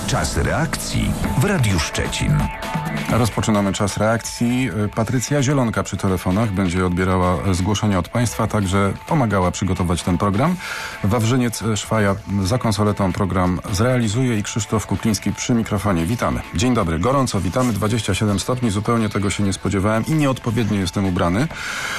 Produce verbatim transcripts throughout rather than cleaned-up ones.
Czas reakcji w Radiu Szczecin. Rozpoczynamy czas reakcji. Patrycja Zielonka przy telefonach będzie odbierała zgłoszenia od Państwa, także pomagała przygotować ten program. Wawrzyniec Szwaja za konsoletą program zrealizuje i Krzysztof Kukliński przy mikrofonie. Witamy. Dzień dobry. Gorąco witamy. dwadzieścia siedem stopni. Zupełnie tego się nie spodziewałem i nieodpowiednio jestem ubrany.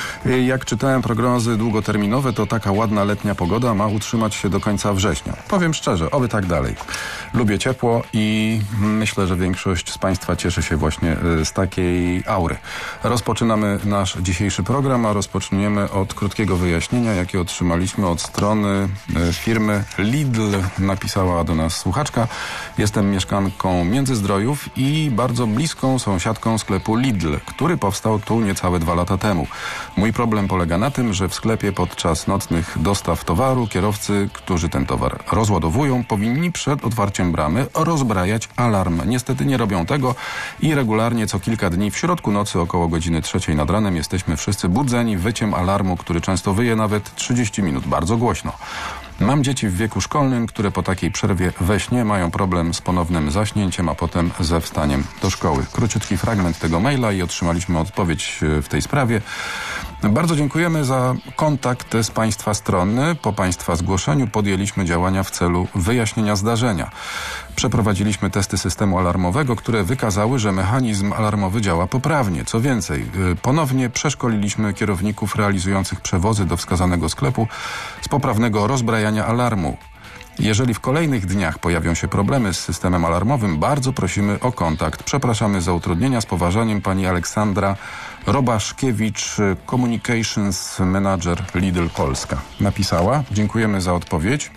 Jak czytałem prognozy długoterminowe, to taka ładna letnia pogoda ma utrzymać się do końca września. Powiem szczerze, oby tak dalej. Lubię ciepło i myślę, że większość z Państwa cieszy się właśnie z takiej aury. Rozpoczynamy nasz dzisiejszy program, a rozpoczniemy od krótkiego wyjaśnienia, jakie otrzymaliśmy od strony firmy Lidl. Napisała do nas słuchaczka. Jestem mieszkanką Międzyzdrojów i bardzo bliską sąsiadką sklepu Lidl, który powstał tu niecałe dwa lata temu. Mój problem polega na tym, że w sklepie podczas nocnych dostaw towaru kierowcy, którzy ten towar rozładowują, powinni przed otwarciem bramy rozbrajać alarm. Niestety nie robią tego i regularnie co kilka dni w środku nocy około godziny trzeciej nad ranem jesteśmy wszyscy budzeni wyciem alarmu, który często wyje nawet trzydzieści minut, bardzo głośno. Mam dzieci w wieku szkolnym, które po takiej przerwie we śnie mają problem z ponownym zaśnięciem, a potem ze wstaniem do szkoły. Króciutki fragment tego maila i otrzymaliśmy odpowiedź w tej sprawie. Bardzo dziękujemy za kontakt z Państwa strony. Po Państwa zgłoszeniu podjęliśmy działania w celu wyjaśnienia zdarzenia. Przeprowadziliśmy testy systemu alarmowego, które wykazały, że mechanizm alarmowy działa poprawnie. Co więcej, ponownie przeszkoliliśmy kierowników realizujących przewozy do wskazanego sklepu z poprawnego rozbrajania alarmu. Jeżeli w kolejnych dniach pojawią się problemy z systemem alarmowym, bardzo prosimy o kontakt. Przepraszamy za utrudnienia. Z poważaniem, pani Aleksandra Robaszkiewicz, Communications Manager Lidl Polska. Napisała. Dziękujemy za odpowiedź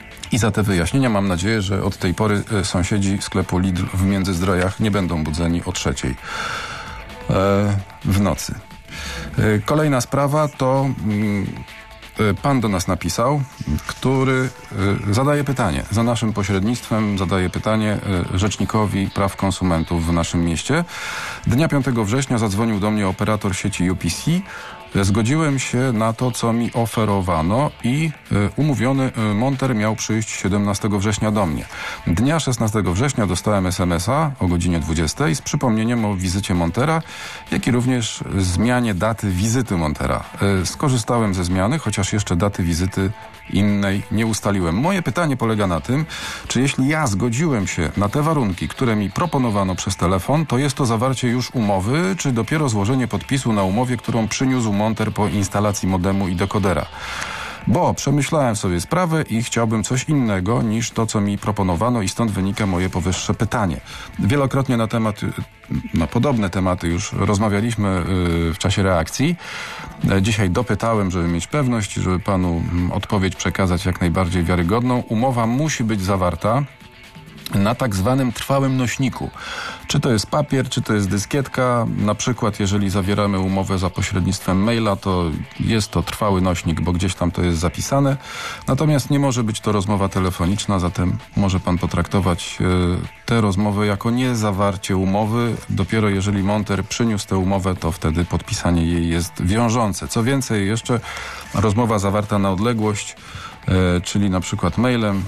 i za te wyjaśnienia. Mam nadzieję, że od tej pory sąsiedzi sklepu Lidl w Międzyzdrojach nie będą budzeni o trzeciej e, w nocy. E, kolejna sprawa to... Mm, Pan do nas napisał, który zadaje pytanie. Za naszym pośrednictwem zadaje pytanie Rzecznikowi Praw Konsumentów w naszym mieście. Dnia piątego września zadzwonił do mnie operator sieci U P C. Zgodziłem się na to, co mi oferowano i umówiony monter miał przyjść siedemnastego września do mnie. Dnia szesnastego września dostałem es em es a o godzinie dwudziestej z przypomnieniem o wizycie montera, jak i również zmianie daty wizyty montera. Skorzystałem ze zmiany, chociaż jeszcze daty wizyty innej nie ustaliłem. Moje pytanie polega na tym, czy jeśli ja zgodziłem się na te warunki, które mi proponowano przez telefon, to jest to zawarcie już umowy, czy dopiero złożenie podpisu na umowie, którą przyniósł monter po instalacji modemu i dekodera? Bo przemyślałem sobie sprawę i chciałbym coś innego niż to, co mi proponowano i stąd wynika moje powyższe pytanie. Wielokrotnie na temat, na podobne tematy już rozmawialiśmy w czasie reakcji. Dzisiaj dopytałem, żeby mieć pewność, żeby panu odpowiedź przekazać jak najbardziej wiarygodną. Umowa musi być zawarta na tak zwanym trwałym nośniku. Czy to jest papier, czy to jest dyskietka. Na przykład, jeżeli zawieramy umowę za pośrednictwem maila, to jest to trwały nośnik, bo gdzieś tam to jest zapisane. Natomiast nie może być to rozmowa telefoniczna, zatem może pan potraktować y, tę rozmowę jako niezawarcie umowy. Dopiero jeżeli monter przyniósł tę umowę, to wtedy podpisanie jej jest wiążące. Co więcej, jeszcze rozmowa zawarta na odległość, y, czyli na przykład mailem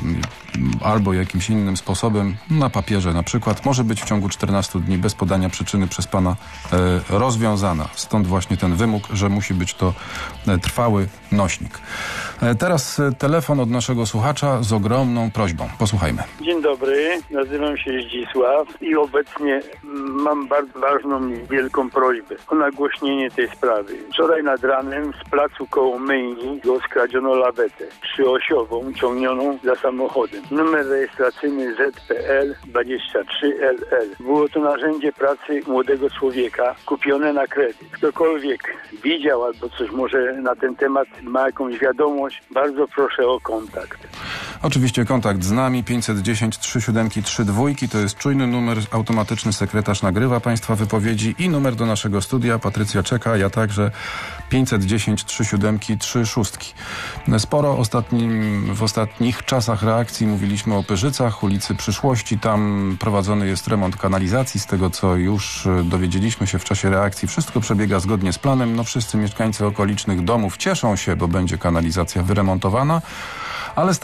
y, albo jakimś innym sposobem, na papierze na przykład, może być w ciągu czternastu dni bez podania przyczyny przez pana e, rozwiązana. Stąd właśnie ten wymóg, że musi być to e, trwały nośnik. E, teraz e, telefon od naszego słuchacza z ogromną prośbą. Posłuchajmy. Dzień dobry, nazywam się Zdzisław i obecnie mam bardzo ważną i wielką prośbę o nagłośnienie tej sprawy. Wczoraj nad ranem z placu koło myjni skradziono lawetę trzyosiową ciągnioną za samochodem. Numer rejestracyjny Z P L dwadzieścia trzy L L. Było to narzędzie pracy młodego człowieka kupione na kredyt. Ktokolwiek widział albo coś może na ten temat ma jakąś wiadomość, bardzo proszę o kontakt. Oczywiście kontakt z nami pięćset dziesięć trzy siedem trzy dwa to jest czujny numer, automatyczny sekretarz nagrywa Państwa wypowiedzi i numer do naszego studia. Patrycja czeka, ja także pięćset dziesięć trzy siedem trzy sześć. Sporo ostatnim, w ostatnich czasach reakcji mówiliśmy o Pyrzycach, ulicy Przyszłości. Tam prowadzony jest remont kanalizacji. Z tego, co już dowiedzieliśmy się w czasie reakcji, wszystko przebiega zgodnie z planem. No wszyscy mieszkańcy okolicznych domów cieszą się, bo będzie kanalizacja wyremontowana. Ale z tego powodu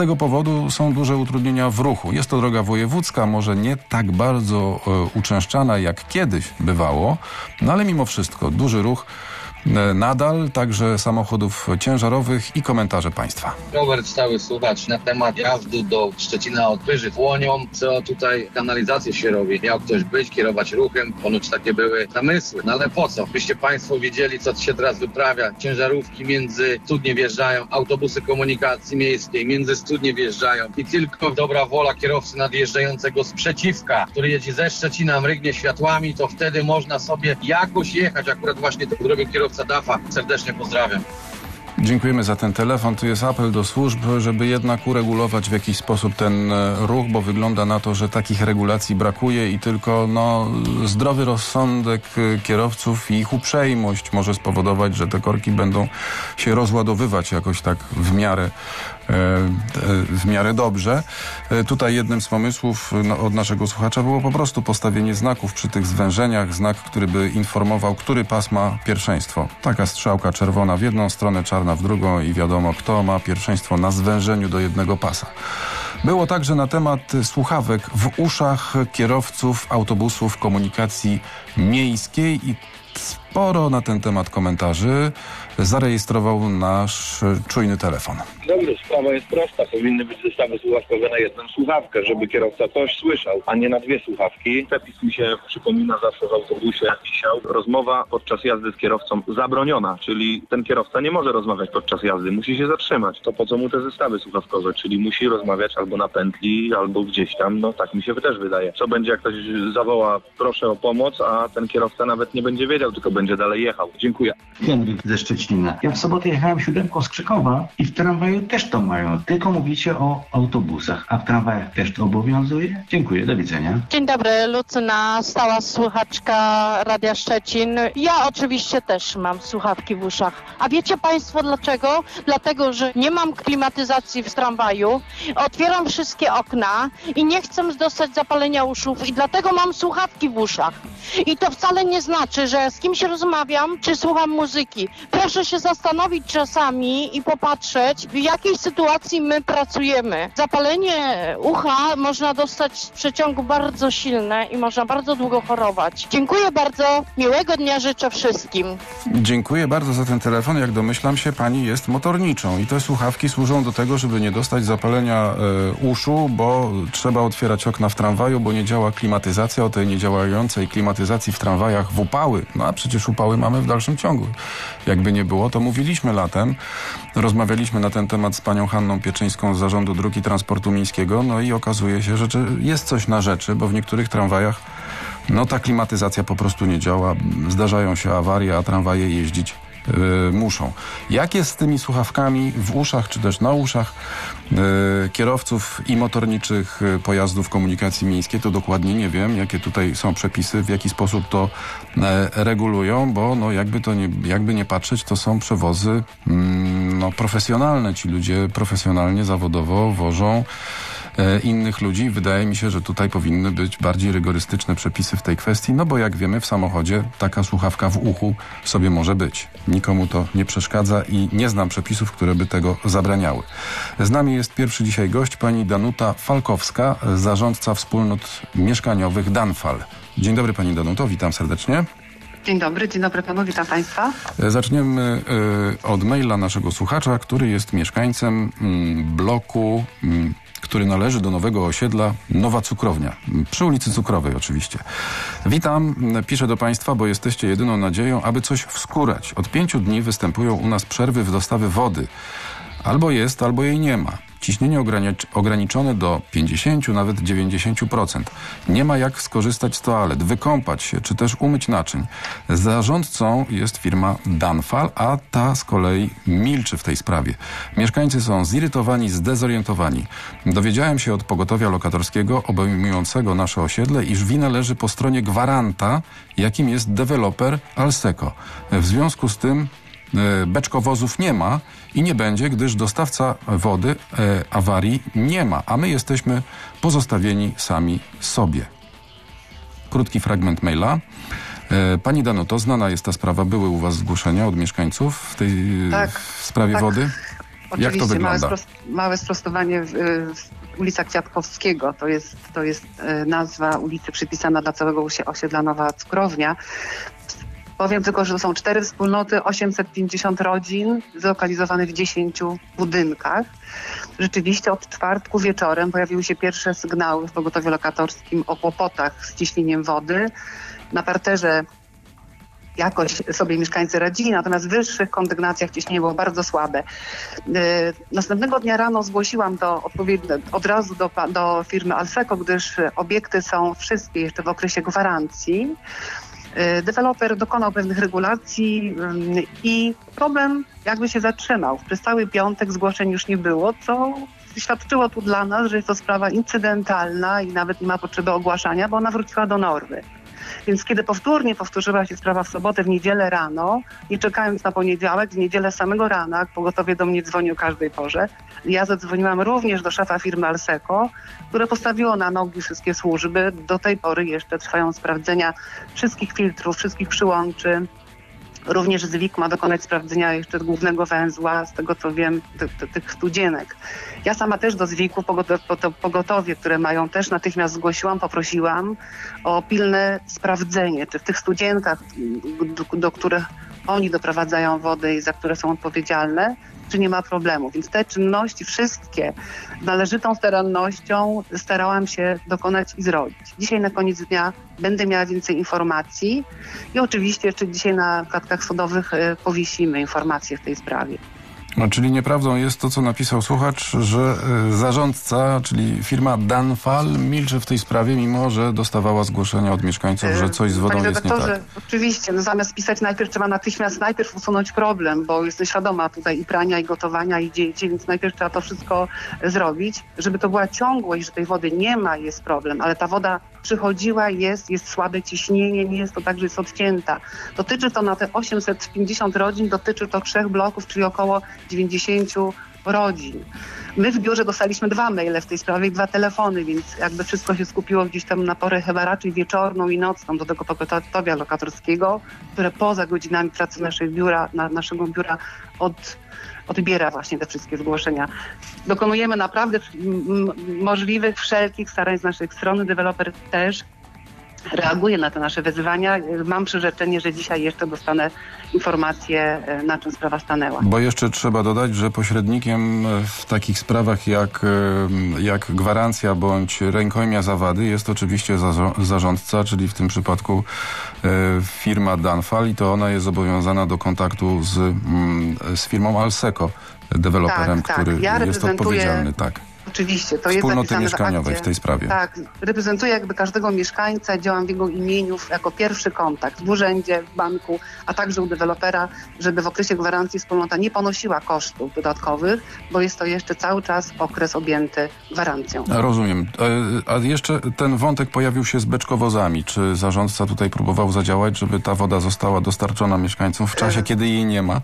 powodu są duże utrudnienia w ruchu. Jest to droga wojewódzka, może nie tak bardzo e, uczęszczana jak kiedyś bywało, no ale mimo wszystko duży ruch nadal, także samochodów ciężarowych i komentarze państwa. Robert, stały słuchacz na temat jazdy do Szczecina od Pyży Łonią, co tutaj kanalizację się robi. Miał ktoś być, kierować ruchem, ponoć takie były zamysły. No ale po co? Byście państwo wiedzieli, co się teraz wyprawia. Ciężarówki między studnie wjeżdżają, autobusy komunikacji miejskiej między studnie wjeżdżają i tylko dobra wola kierowcy nadjeżdżającego z przeciwka, który jedzie ze Szczecina, mrygnie światłami, to wtedy można sobie jakoś jechać. Akurat właśnie to zrobił kierowca Dafa. Serdecznie pozdrawiam. Dziękujemy za ten telefon. Tu jest apel do służb, żeby jednak uregulować w jakiś sposób ten ruch, bo wygląda na to, że takich regulacji brakuje i tylko no, zdrowy rozsądek kierowców i ich uprzejmość może spowodować, że te korki będą się rozładowywać jakoś tak w miarę w miarę dobrze. Tutaj jednym z pomysłów no, od naszego słuchacza było po prostu postawienie znaków przy tych zwężeniach, znak, który by informował, który pas ma pierwszeństwo. Taka strzałka czerwona w jedną stronę, czarna w drugą i wiadomo, kto ma pierwszeństwo na zwężeniu do jednego pasa. Było także na temat słuchawek w uszach kierowców autobusów komunikacji miejskiej i sporo na ten temat komentarzy zarejestrował nasz czujny telefon. Dobrze, sprawa jest prosta. Powinny być zestawy słuchawkowe na jedną słuchawkę, żeby kierowca coś słyszał, a nie na dwie słuchawki. Przepis mi się przypomina zawsze w autobusie wisiał. Rozmowa podczas jazdy z kierowcą zabroniona, czyli ten kierowca nie może rozmawiać podczas jazdy, musi się zatrzymać. To po co mu te zestawy słuchawkowe, czyli musi rozmawiać albo na pętli, albo gdzieś tam, no tak mi się też wydaje. Co będzie, jak ktoś zawoła proszę o pomoc, a ten kierowca nawet nie będzie wiedział, tylko będzie dalej jechał. Dziękuję. Henryk ze Szczecina. Ja w sobotę jechałem siódemką z Krzykowa i w tramwaju też to mają. Tylko mówicie o autobusach, a w tramwajach też to obowiązuje? Dziękuję, do widzenia. Dzień dobry, Lucyna, stała słuchaczka Radia Szczecin. Ja oczywiście też mam słuchawki w uszach. A wiecie państwo dlaczego? Dlatego, że nie mam klimatyzacji w tramwaju, otwieram wszystkie okna i nie chcę dostać zapalenia uszów i dlatego mam słuchawki w uszach. I to wcale nie znaczy, że z kimś rozmawiam, czy słucham muzyki. Proszę się zastanowić czasami i popatrzeć, w jakiej sytuacji my pracujemy. Zapalenie ucha można dostać z przeciągu bardzo silne i można bardzo długo chorować. Dziękuję bardzo, miłego dnia życzę wszystkim. Dziękuję bardzo za ten telefon. Jak domyślam się, pani jest motorniczą i te słuchawki służą do tego, żeby nie dostać zapalenia e, uszu, bo trzeba otwierać okna w tramwaju, bo nie działa klimatyzacja. O tej niedziałającej klimatyzacji w tramwajach w upały. No a przecież upały mamy w dalszym ciągu. Jakby nie było, to mówiliśmy latem. Rozmawialiśmy na ten temat z panią Hanną Pieczyńską z Zarządu Dróg i Transportu Miejskiego, no i okazuje się, że jest coś na rzeczy, bo w niektórych tramwajach no ta klimatyzacja po prostu nie działa. Zdarzają się awarie, a tramwaje jeździć Yy, muszą. Jak jest z tymi słuchawkami w uszach, czy też na uszach yy, kierowców i motorniczych yy, pojazdów komunikacji miejskiej, to dokładnie nie wiem, jakie tutaj są przepisy, w jaki sposób to yy, regulują, bo no jakby to nie, jakby nie patrzeć, to są przewozy yy, no, profesjonalne. Ci ludzie profesjonalnie, zawodowo wożą innych ludzi. Wydaje mi się, że tutaj powinny być bardziej rygorystyczne przepisy w tej kwestii, no bo jak wiemy, w samochodzie taka słuchawka w uchu sobie może być. Nikomu to nie przeszkadza i nie znam przepisów, które by tego zabraniały. Z nami jest pierwszy dzisiaj gość, pani Danuta Falkowska, zarządca wspólnot mieszkaniowych Danfal. Dzień dobry pani Danuto, witam serdecznie. Dzień dobry, dzień dobry panu, witam państwa. Zaczniemy y, od maila naszego słuchacza, który jest mieszkańcem y, bloku y, który należy do nowego osiedla Nowa Cukrownia, przy ulicy Cukrowej oczywiście. Witam, piszę do państwa, bo jesteście jedyną nadzieją, aby coś wskórać. Od pięciu dni występują u nas przerwy w dostawie wody. Albo jest, albo jej nie ma. Ciśnienie ogranicz- ograniczone do pięćdziesiąt, nawet dziewięćdziesiąt procent. Nie ma jak skorzystać z toalet, wykąpać się, czy też umyć naczyń. Zarządcą jest firma Danfal, a ta z kolei milczy w tej sprawie. Mieszkańcy są zirytowani, zdezorientowani. Dowiedziałem się od pogotowia lokatorskiego obejmującego nasze osiedle, iż wina leży po stronie gwaranta, jakim jest deweloper Alseco. W związku z tym beczkowozów nie ma i nie będzie, gdyż dostawca wody e, awarii nie ma, a my jesteśmy pozostawieni sami sobie. Krótki fragment maila. E, pani Danuto, znana jest ta sprawa, były u was zgłoszenia od mieszkańców w tej tak, w sprawie tak. wody? Jak to wygląda? Małe, małe sprostowanie w, w ulica Kwiatkowskiego. To jest, to jest nazwa ulicy przypisana dla całego osiedla Nowa Cukrownia. Powiem tylko, że to są cztery wspólnoty, osiemset pięćdziesiąt rodzin zlokalizowanych w dziesięciu budynkach. Rzeczywiście od czwartku wieczorem pojawiły się pierwsze sygnały w pogotowiu lokatorskim o kłopotach z ciśnieniem wody. Na parterze jakoś sobie mieszkańcy radzili, natomiast w wyższych kondygnacjach ciśnienie było bardzo słabe. Yy, następnego dnia rano zgłosiłam to odpowiednio od razu do, do firmy Alseco, gdyż obiekty są wszystkie jeszcze w okresie gwarancji. Yy, deweloper dokonał pewnych regulacji yy, i problem jakby się zatrzymał. Przez cały piątek zgłoszeń już nie było, co świadczyło tu dla nas, że jest to sprawa incydentalna i nawet nie ma potrzeby ogłaszania, bo ona wróciła do normy. Więc kiedy powtórnie powtórzyła się sprawa w sobotę, w niedzielę rano, nie czekając na poniedziałek, w niedzielę samego rana, pogotowie do mnie dzwoni o każdej porze, ja zadzwoniłam również do szefa firmy Alseco, które postawiło na nogi wszystkie służby. Do tej pory jeszcze trwają sprawdzenia wszystkich filtrów, wszystkich przyłączy. Również Z W I K ma dokonać sprawdzenia jeszcze głównego węzła, z tego co wiem, ty, ty, tych studzienek. Ja sama też do Z W I K-u pogotowie, które mają też natychmiast zgłosiłam, poprosiłam o pilne sprawdzenie, czy w tych studzienkach, do, do których oni doprowadzają wodę i za które są odpowiedzialne, czy nie ma problemu. Więc te czynności wszystkie z należytą starannością starałam się dokonać i zrobić. Dzisiaj na koniec dnia będę miała więcej informacji i oczywiście jeszcze dzisiaj na klatkach sądowych powiesimy informacje w tej sprawie. No, czyli nieprawdą jest to, co napisał słuchacz, że y, zarządca, czyli firma Danfal, milczy w tej sprawie, mimo że dostawała zgłoszenia od mieszkańców, że coś z wodą Panie jest nie tak. Oczywiście, no zamiast pisać najpierw trzeba natychmiast najpierw usunąć problem, bo jestem świadoma tutaj i prania, i gotowania, i dzieci, więc najpierw trzeba to wszystko zrobić, żeby to była ciągłość, że tej wody nie ma, jest problem, ale ta woda przychodziła, jest, jest słabe ciśnienie, nie jest to tak, że jest odcięta. Dotyczy to na te osiemset pięćdziesiąt rodzin, dotyczy to trzech bloków, czyli około dziewięćdziesięciu rodzin. My w biurze dostaliśmy dwa maile w tej sprawie i dwa telefony, więc jakby wszystko się skupiło gdzieś tam na porę chyba raczej wieczorną i nocną do tego pogotowia lokatorskiego, które poza godzinami pracy naszego biura, na, naszego biura od, odbiera właśnie te wszystkie zgłoszenia. Dokonujemy naprawdę m- możliwych, wszelkich starań z naszej strony. Deweloper też reaguje na te nasze wyzwania. Mam przyrzeczenie, że dzisiaj jeszcze dostanę informację, na czym sprawa stanęła. Bo jeszcze trzeba dodać, że pośrednikiem w takich sprawach jak, jak gwarancja bądź rękojmia za wady jest oczywiście zarządca, czyli w tym przypadku firma Danfal i to ona jest zobowiązana do kontaktu z, z firmą Alseco, deweloperem, tak, który tak. Ja jest odpowiedzialny. Tak. Oczywiście, to jest Wspólnoty mieszkaniowej w tej sprawie. Tak, reprezentuję jakby każdego mieszkańca, działam w jego imieniu jako pierwszy kontakt w urzędzie, w banku, a także u dewelopera, żeby w okresie gwarancji wspólnota nie ponosiła kosztów dodatkowych, bo jest to jeszcze cały czas okres objęty gwarancją. Rozumiem. A jeszcze ten wątek pojawił się z beczkowozami. Czy zarządca tutaj próbował zadziałać, żeby ta woda została dostarczona mieszkańcom w czasie, kiedy jej nie ma?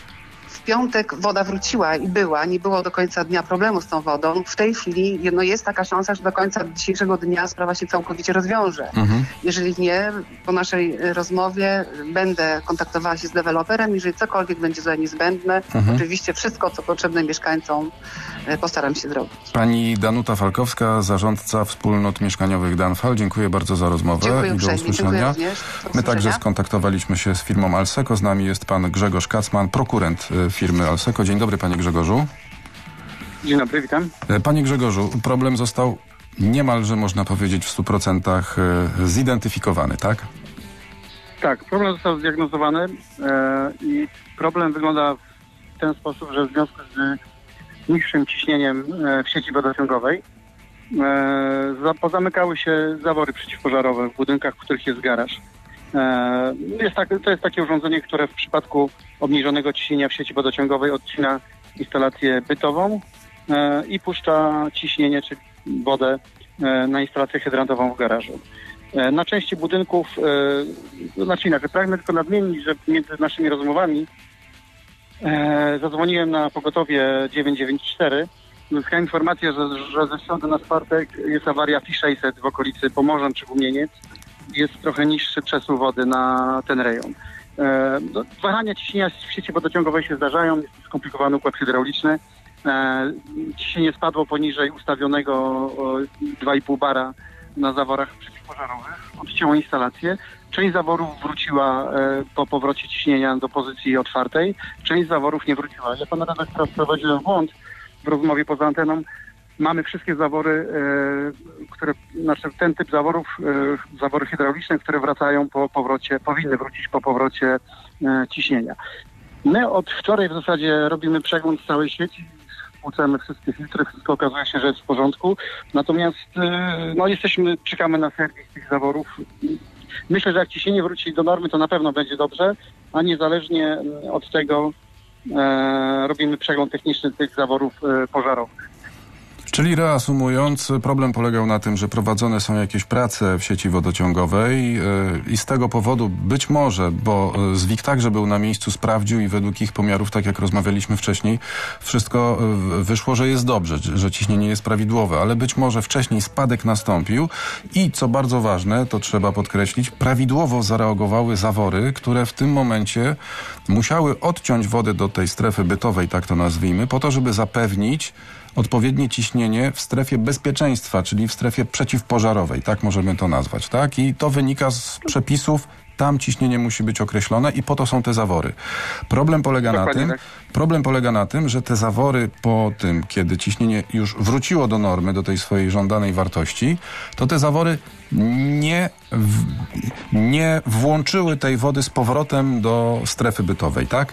W piątek woda wróciła i była, nie było do końca dnia problemu z tą wodą. W tej chwili no, jest taka szansa, że do końca dzisiejszego dnia sprawa się całkowicie rozwiąże. Mhm. Jeżeli nie, po naszej rozmowie będę kontaktowała się z deweloperem, jeżeli cokolwiek będzie za niezbędne, mhm. oczywiście wszystko, co potrzebne mieszkańcom, postaram się zrobić. Pani Danuta Falkowska, zarządca wspólnot mieszkaniowych Danfal. Dziękuję bardzo za rozmowę. Dziękuję i do uprzejmie. usłyszenia. Dziękuję również. Do My także skontaktowaliśmy się z firmą Alseco. Z nami jest pan Grzegorz Kacman, prokurent firmy Alseco. Dzień dobry, panie Grzegorzu. Dzień dobry, witam. Panie Grzegorzu, problem został niemalże, można powiedzieć, w stu procentach zidentyfikowany, tak? Tak, problem został zdiagnozowany e, i problem wygląda w ten sposób, że w związku z niższym ciśnieniem e, w sieci wodociągowej e, za, pozamykały się zawory przeciwpożarowe w budynkach, w których jest garaż. E, jest tak, to jest takie urządzenie, które w przypadku obniżonego ciśnienia w sieci wodociągowej odcina instalację bytową e, i puszcza ciśnienie, czy wodę e, na instalację hydrantową w garażu. E, na części budynków, e, znaczy inaczej, pragnę tylko nadmienić, że między naszymi rozmowami e, zadzwoniłem na pogotowie dziewięć dziewięć cztery. Uzyskałem informację, że, że ze środy na czwartek jest awaria F I sześćset w okolicy Pomorzan czy Gumieniec. Jest trochę niższy przesuw wody na ten rejon. E, wahania ciśnienia w sieci wodociągowej się zdarzają, jest skomplikowany układ hydrauliczny. E, ciśnienie spadło poniżej ustawionego o, dwa i pół bara na zaworach przeciwpożarowych, odcięło instalację. Część zaworów wróciła e, po powrocie ciśnienia do pozycji otwartej, część zaworów nie wróciła. Ja pana redaktora wprowadziłem w błąd w rozmowie poza anteną. Mamy wszystkie zawory, e, które, znaczy ten typ zaworów, e, zawory hydrauliczne, które wracają po powrocie, powinny wrócić po powrocie e, ciśnienia. My od wczoraj w zasadzie robimy przegląd całej sieci, spłucamy wszystkie filtry, wszystko okazuje się, że jest w porządku. Natomiast e, no jesteśmy, czekamy na serwis tych zaworów. Myślę, że jak ciśnienie wróci do normy, to na pewno będzie dobrze, a niezależnie od tego e, robimy przegląd techniczny tych zaworów e, pożarowych. Czyli reasumując, problem polegał na tym, że prowadzone są jakieś prace w sieci wodociągowej yy, i z tego powodu być może, bo ZWIK także był na miejscu, sprawdził i według ich pomiarów, tak jak rozmawialiśmy wcześniej, wszystko yy, wyszło, że jest dobrze, że ciśnienie jest prawidłowe, ale być może wcześniej spadek nastąpił i co bardzo ważne, to trzeba podkreślić, prawidłowo zareagowały zawory, które w tym momencie musiały odciąć wodę do tej strefy bytowej, tak to nazwijmy, po to, żeby zapewnić odpowiednie ciśnienie w strefie bezpieczeństwa, czyli w strefie przeciwpożarowej, tak możemy to nazwać, tak? I to wynika z przepisów, tam ciśnienie musi być określone i po to są te zawory. Problem polega na tym, problem polega na tym, że te zawory po tym, kiedy ciśnienie już wróciło do normy, do tej swojej żądanej wartości, to te zawory nie, w, nie włączyły tej wody z powrotem do strefy bytowej, tak?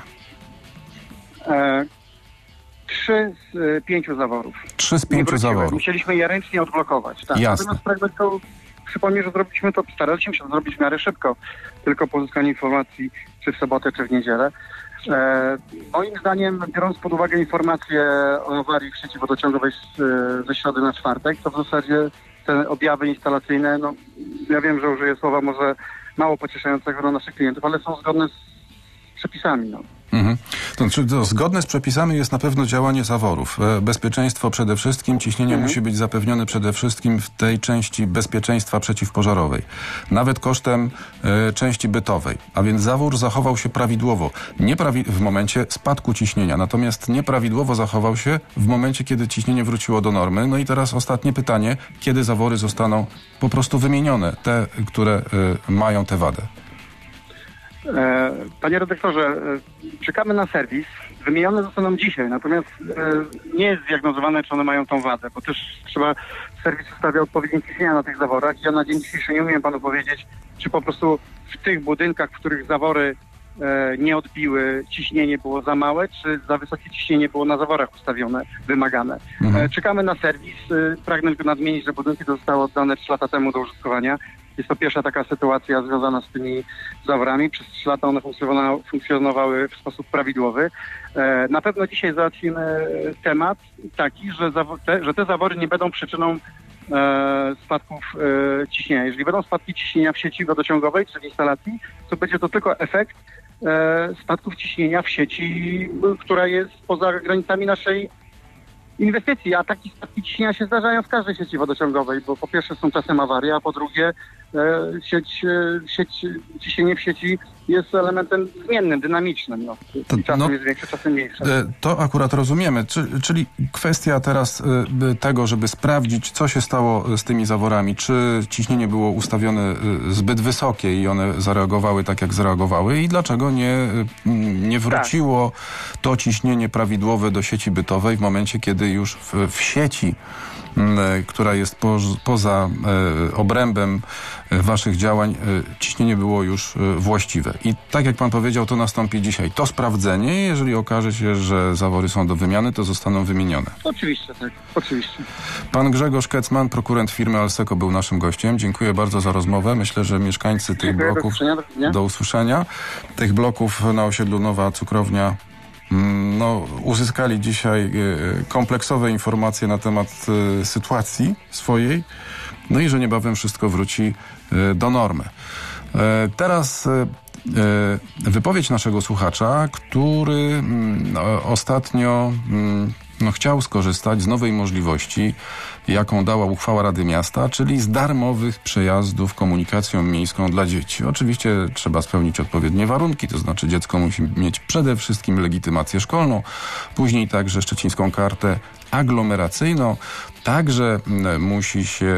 E Trzy z y, pięciu zaworów. Trzy z pięciu zaworów. Musieliśmy je ręcznie odblokować. Tak. Jasne. Natomiast pragnę tylko przypomnieć, że zrobiliśmy to, staraliśmy się to zrobić w miarę szybko. Tylko po uzyskaniu informacji, czy w sobotę, czy w niedzielę. E, moim zdaniem, biorąc pod uwagę informacje o awarii w sieci wodociągowej z, ze środy na czwartek, to w zasadzie te objawy instalacyjne, no ja wiem, że użyję słowa może mało pocieszającego dla naszych klientów, ale są zgodne z przepisami. No. Mhm. To, czy to zgodne z przepisami jest na pewno działanie zaworów. Bezpieczeństwo przede wszystkim, ciśnienie mhm. musi być zapewnione przede wszystkim w tej części bezpieczeństwa przeciwpożarowej. Nawet kosztem e, części bytowej. A więc zawór zachował się prawidłowo. Nieprawi- w momencie spadku ciśnienia. Natomiast nieprawidłowo zachował się w momencie, kiedy ciśnienie wróciło do normy. No i teraz ostatnie pytanie. Kiedy zawory zostaną po prostu wymienione? Te, które e, mają tę wadę. Panie redaktorze, czekamy na serwis. Wymienione zostaną dzisiaj, natomiast nie jest zdiagnozowane, czy one mają tą wadę, bo też trzeba, serwis ustawia odpowiednie ciśnienia na tych zaworach. Ja na dzień dzisiejszy nie umiem panu powiedzieć, czy po prostu w tych budynkach, w których zawory nie odbiły, ciśnienie było za małe, czy za wysokie ciśnienie było na zaworach ustawione, wymagane. Mhm. Czekamy na serwis. Pragnę tylko nadmienić, że budynki zostały oddane trzy lata temu do użytkowania. Jest to pierwsza taka sytuacja związana z tymi zaworami. Przez trzy lata one funkcjonowały, funkcjonowały w sposób prawidłowy. E, na pewno dzisiaj załatwimy temat taki, że, zawo- te, że te zawory nie będą przyczyną e, spadków e, ciśnienia. Jeżeli będą spadki ciśnienia w sieci wodociągowej czy w instalacji, to będzie to tylko efekt e, spadków ciśnienia w sieci, która jest poza granicami naszej inwestycji, a takie spadki ciśnienia się zdarzają w każdej sieci wodociągowej, bo po pierwsze są czasem awarie, a po drugie e, sieć, e, sieć, ciśnienie w sieci jest elementem zmiennym, dynamicznym. No. To, I czasem no, jest większe, czasem mniejsze. To akurat rozumiemy, Czy, czyli kwestia teraz y, tego, żeby sprawdzić, co się stało z tymi zaworami, czy ciśnienie było ustawione y, zbyt wysokie i one zareagowały tak, jak zareagowały i dlaczego nie, y, nie wróciło tak. to ciśnienie prawidłowe do sieci bytowej w momencie, kiedy już w, w sieci, y, która jest po, poza y, obrębem y, waszych działań, y, ciśnienie było już y, właściwe. I tak jak pan powiedział, to nastąpi dzisiaj to sprawdzenie. Jeżeli okaże się, że zawory są do wymiany, to zostaną wymienione. Oczywiście, tak. Oczywiście. Pan Grzegorz Kecman, prokurent firmy Alseco, był naszym gościem. Dziękuję bardzo za rozmowę. Myślę, że mieszkańcy tych Dziękuję, bloków... Do usłyszenia. Do usłyszenia. Tych bloków na osiedlu Nowa Cukrownia no, uzyskali dzisiaj kompleksowe informacje na temat sytuacji swojej. No i że niebawem wszystko wróci do normy. Teraz wypowiedź naszego słuchacza, który ostatnio no, chciał skorzystać z nowej możliwości, jaką dała uchwała Rady Miasta, czyli z darmowych przejazdów komunikacją miejską dla dzieci. Oczywiście trzeba spełnić odpowiednie warunki, to znaczy dziecko musi mieć przede wszystkim legitymację szkolną, później także szczecińską kartę aglomeracyjną. Także musi się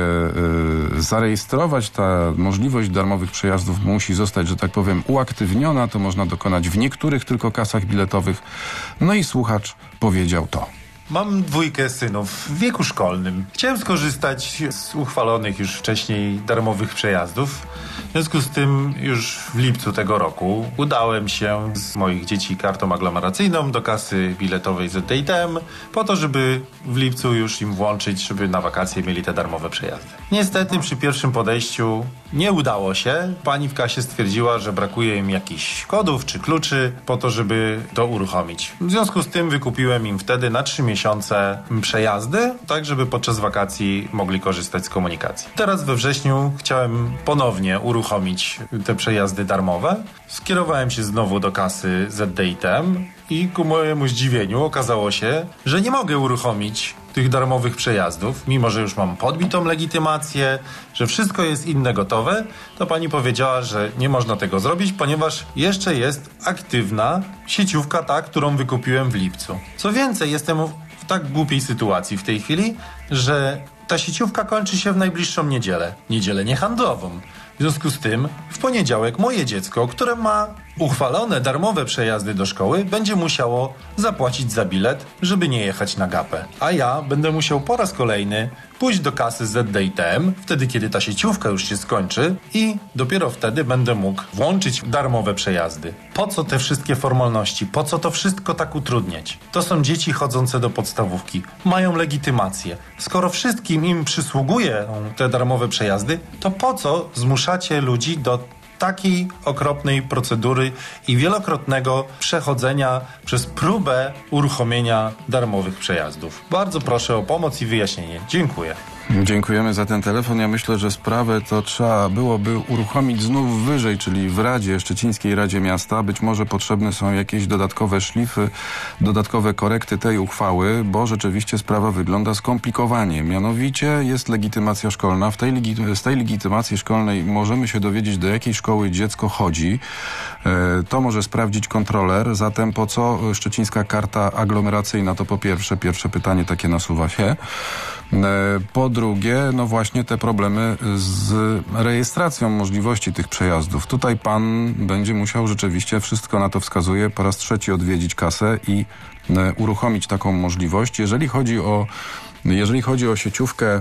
y, zarejestrować, ta możliwość darmowych przejazdów musi zostać, że tak powiem, uaktywniona. To można dokonać w niektórych tylko kasach biletowych. No i słuchacz powiedział to. Mam dwójkę synów w wieku szkolnym. Chciałem skorzystać z uchwalonych już wcześniej darmowych przejazdów. W związku z tym już w lipcu tego roku udałem się z moich dzieci kartą aglomeracyjną do kasy biletowej Z D I T M po to, żeby w lipcu już im włączyć, żeby na wakacje mieli te darmowe przejazdy. Niestety przy pierwszym podejściu nie udało się. Pani w kasie stwierdziła, że brakuje im jakichś kodów czy kluczy po to, żeby to uruchomić. W związku z tym wykupiłem im wtedy na trzy miesiące przejazdy, tak żeby podczas wakacji mogli korzystać z komunikacji. Teraz we wrześniu chciałem ponownie uruchomić te przejazdy darmowe. Skierowałem się znowu do kasy Z D I T M i ku mojemu zdziwieniu okazało się, że nie mogę uruchomić tych darmowych przejazdów, mimo że już mam podbitą legitymację, że wszystko jest inne gotowe, to pani powiedziała, że nie można tego zrobić, ponieważ jeszcze jest aktywna sieciówka ta, którą wykupiłem w lipcu. Co więcej, jestem w tak głupiej sytuacji w tej chwili, że ta sieciówka kończy się w najbliższą niedzielę, niedzielę niehandlową. W związku z tym w poniedziałek moje dziecko, które ma uchwalone darmowe przejazdy do szkoły, będzie musiało zapłacić za bilet, żeby nie jechać na gapę. A ja będę musiał po raz kolejny pójść do kasy Z D I T M, wtedy kiedy ta sieciówka już się skończy i dopiero wtedy będę mógł włączyć darmowe przejazdy. Po co te wszystkie formalności? Po co to wszystko tak utrudniać? To są dzieci chodzące do podstawówki. Mają legitymację. Skoro wszystkim im przysługują te darmowe przejazdy, to po co zmuszacie ludzi do takiej okropnej procedury i wielokrotnego przechodzenia przez próbę uruchomienia darmowych przejazdów? Bardzo proszę o pomoc i wyjaśnienie. Dziękuję. Dziękujemy za ten telefon. Ja myślę, że sprawę to trzeba byłoby uruchomić znów wyżej, czyli w Radzie, Szczecińskiej Radzie Miasta. Być może potrzebne są jakieś dodatkowe szlify, dodatkowe korekty tej uchwały, bo rzeczywiście sprawa wygląda skomplikowanie. Mianowicie jest legitymacja szkolna. W tej legi- z tej legitymacji szkolnej możemy się dowiedzieć, do jakiej szkoły dziecko chodzi. E, to może sprawdzić kontroler. Zatem po co szczecińska karta aglomeracyjna? To po pierwsze. Pierwsze pytanie takie nasuwa się. Po drugie, no właśnie te problemy z rejestracją możliwości tych przejazdów. Tutaj pan będzie musiał rzeczywiście, wszystko na to wskazuje, po raz trzeci odwiedzić kasę i uruchomić taką możliwość. Jeżeli chodzi o, jeżeli chodzi o sieciówkę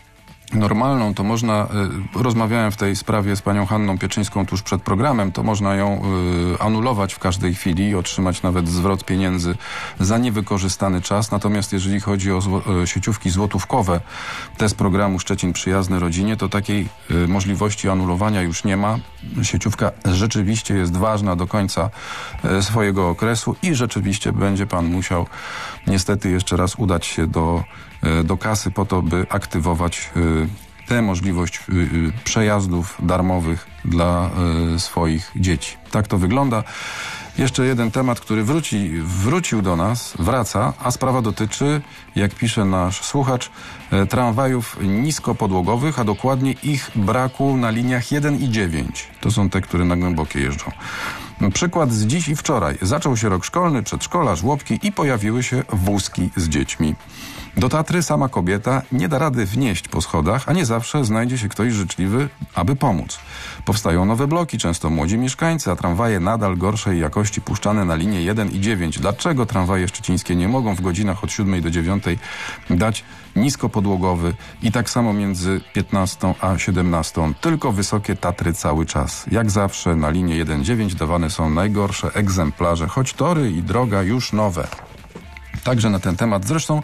normalną, to można, y, rozmawiałem w tej sprawie z panią Hanną Pieczyńską tuż przed programem, to można ją y, anulować w każdej chwili i otrzymać nawet zwrot pieniędzy za niewykorzystany czas. Natomiast jeżeli chodzi o zło, y, sieciówki złotówkowe, te z programu Szczecin Przyjazny Rodzinie, to takiej y, możliwości anulowania już nie ma. Sieciówka rzeczywiście jest ważna do końca y, swojego okresu i rzeczywiście będzie pan musiał niestety jeszcze raz udać się do do kasy po to, by aktywować y, tę możliwość y, y, przejazdów darmowych dla y, swoich dzieci. Tak to wygląda. Jeszcze jeden temat, który wróci, wrócił do nas, wraca, a sprawa dotyczy, jak pisze nasz słuchacz, e, tramwajów niskopodłogowych, a dokładnie ich braku na liniach jeden i dziewięć. To są te, które na Głębokie jeżdżą. Przykład z dziś i wczoraj. Zaczął się rok szkolny, przedszkola, żłobki i pojawiły się wózki z dziećmi. Do Tatry sama kobieta nie da rady wnieść po schodach, a nie zawsze znajdzie się ktoś życzliwy, aby pomóc. Powstają nowe bloki, często młodzi mieszkańcy, a tramwaje nadal gorszej jakości puszczane na linie jeden i dziewięć. Dlaczego tramwaje szczecińskie nie mogą w godzinach od siódmej do dziewiątej dać niskopodłogowy i tak samo między piętnastą a siedemnastą? Tylko wysokie Tatry cały czas. Jak zawsze na linie jeden dziewięć dawane są najgorsze egzemplarze, choć tory i droga już nowe. Także na ten temat. Zresztą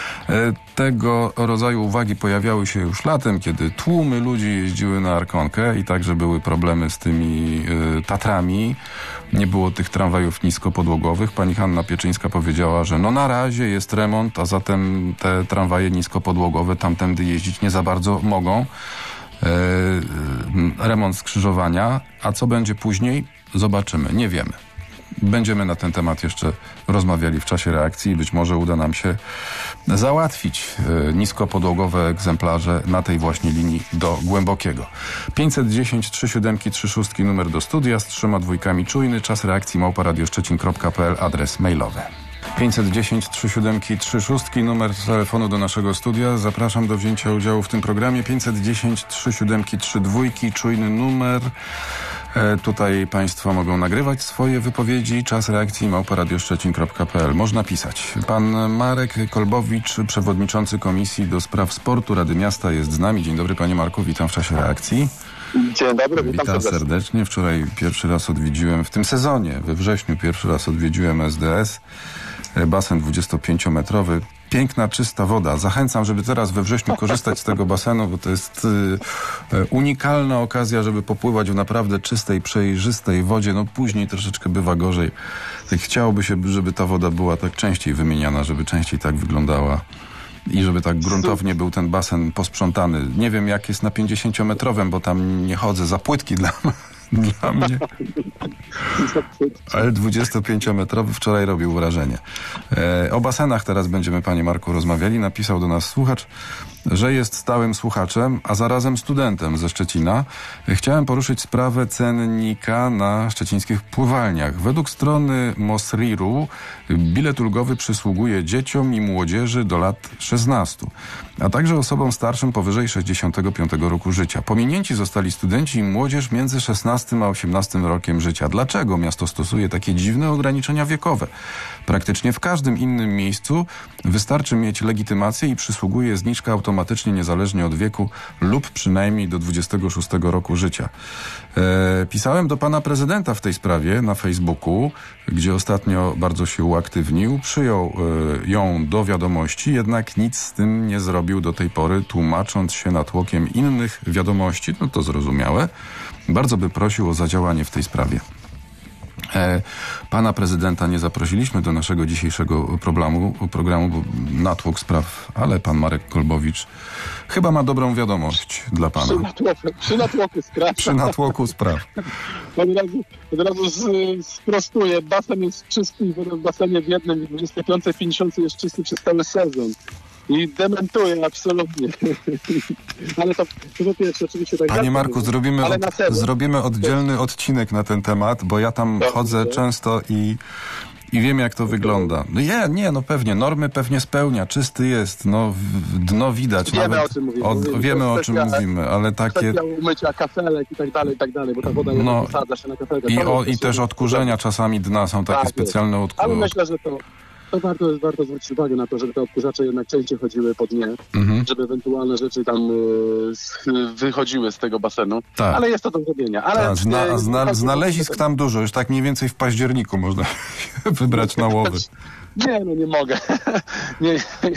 e, tego rodzaju uwagi pojawiały się już latem, kiedy tłumy ludzi jeździły na Arkonkę i także były problemy z tymi e, Tatrami. Nie było tych tramwajów niskopodłogowych. Pani Hanna Pieczyńska powiedziała, że no na razie jest remont, a zatem te tramwaje niskopodłogowe tamtędy jeździć nie za bardzo mogą. E, remont skrzyżowania. A co będzie później? Zobaczymy. Nie wiemy. Będziemy na ten temat jeszcze rozmawiali w czasie reakcji i być może uda nam się załatwić e, niskopodłogowe egzemplarze na tej właśnie linii do Głębokiego. pięćset dziesięć trzy siedem trzy sześć numer do studia z trzema dwójkami czujny, czas reakcji małpa radioszczecin kropka p l, adres mailowy. pięćset dziesięć trzy siedem trzy sześć numer telefonu do naszego studia. Zapraszam do wzięcia udziału w tym programie. pięćset dziesięć trzy siedem trzy dwójki, czujny numer. E, tutaj Państwo mogą nagrywać swoje wypowiedzi. Czas reakcji małpa radioszczecin kropka p l. Można pisać. Pan Marek Kolbowicz, przewodniczący Komisji do Spraw Sportu Rady Miasta jest z nami. Dzień dobry, panie Marku, witam w czasie reakcji. Dzień dobry, witam, witam serdecznie. serdecznie. Wczoraj pierwszy raz odwiedziłem, w tym sezonie, we wrześniu pierwszy raz odwiedziłem S D S. Basen dwudziestopięciometrowy. Piękna, czysta woda. Zachęcam, żeby teraz we wrześniu korzystać z tego basenu, bo to jest y, unikalna okazja, żeby popływać w naprawdę czystej, przejrzystej wodzie. No później troszeczkę bywa gorzej. Tak chciałoby się, żeby ta woda była tak częściej wymieniana, żeby częściej tak wyglądała i żeby tak gruntownie był ten basen posprzątany. Nie wiem, jak jest na pięćdziesięciometrowym, bo tam nie chodzę, za płytki dla Dla mnie. Ale dwudziestopięciometrowy wczoraj robił wrażenie. E, o basenach teraz będziemy, panie Marku, rozmawiali. Napisał do nas słuchacz, że jest stałym słuchaczem, a zarazem studentem ze Szczecina. Chciałem poruszyć sprawę cennika na szczecińskich pływalniach. Według strony Mosriru bilet ulgowy przysługuje dzieciom i młodzieży do lat szesnastu, a także osobom starszym powyżej sześćdziesiątego piątego roku życia. Pominięci zostali studenci i młodzież między szesnastym a osiemnastym rokiem życia. Dlaczego miasto stosuje takie dziwne ograniczenia wiekowe? Praktycznie w każdym innym miejscu wystarczy mieć legitymację i przysługuje zniżka automatycznie niezależnie od wieku lub przynajmniej do dwudziestego szóstego roku życia. E, pisałem do pana prezydenta w tej sprawie na Facebooku, gdzie ostatnio bardzo się uaktywnił. Przyjął e, ją do wiadomości, jednak nic z tym nie zrobił do tej pory, tłumacząc się natłokiem innych wiadomości. No to zrozumiałe. Bardzo by prosił o zadziałanie w tej sprawie. E, pana prezydenta nie zaprosiliśmy do naszego dzisiejszego problemu, programu, bo natłok spraw, ale pan Marek Kolbowicz chyba ma dobrą wiadomość dla pana. Przy natłoku, przy natłoku spraw. Przy natłoku spraw. Od razu, od razu z, sprostuję. Basen jest czysty i w basenie w jednym dwudziestej piątej pięćdziesiątej jest czysty przez cały sezon. I dementuję absolutnie. Ale to, to po pierwsze oczywiście tak. Panie Marku, zrobimy, od, zrobimy oddzielny odcinek na ten temat, bo ja tam Dobrze. chodzę często i, i wiem, jak to wygląda. No nie, nie, no pewnie, normy pewnie spełnia, czysty jest, no dno widać. Wiemy, nawet o czym mówimy. Od, mówimy. wiemy, o kwestia, czym mówimy, ale takie... umycia kafelek i tak dalej, i tak dalej, bo ta woda no, wysadza się na kafelkę. I, o, i też odkurzenia czasami dna są takie tak, specjalne odkurzacze. Ale myślę, że to... To warto, warto zwrócić uwagę na to, żeby te odkurzacze jednak częściej chodziły po dnie, mhm. żeby ewentualne rzeczy tam y, wychodziły z tego basenu. Tak. Ale jest to do zrobienia. Ale Ta, zna, zna, znalezisk tam dużo, już tak mniej więcej w październiku można wybrać na łowy. Nie, no nie mogę. nie,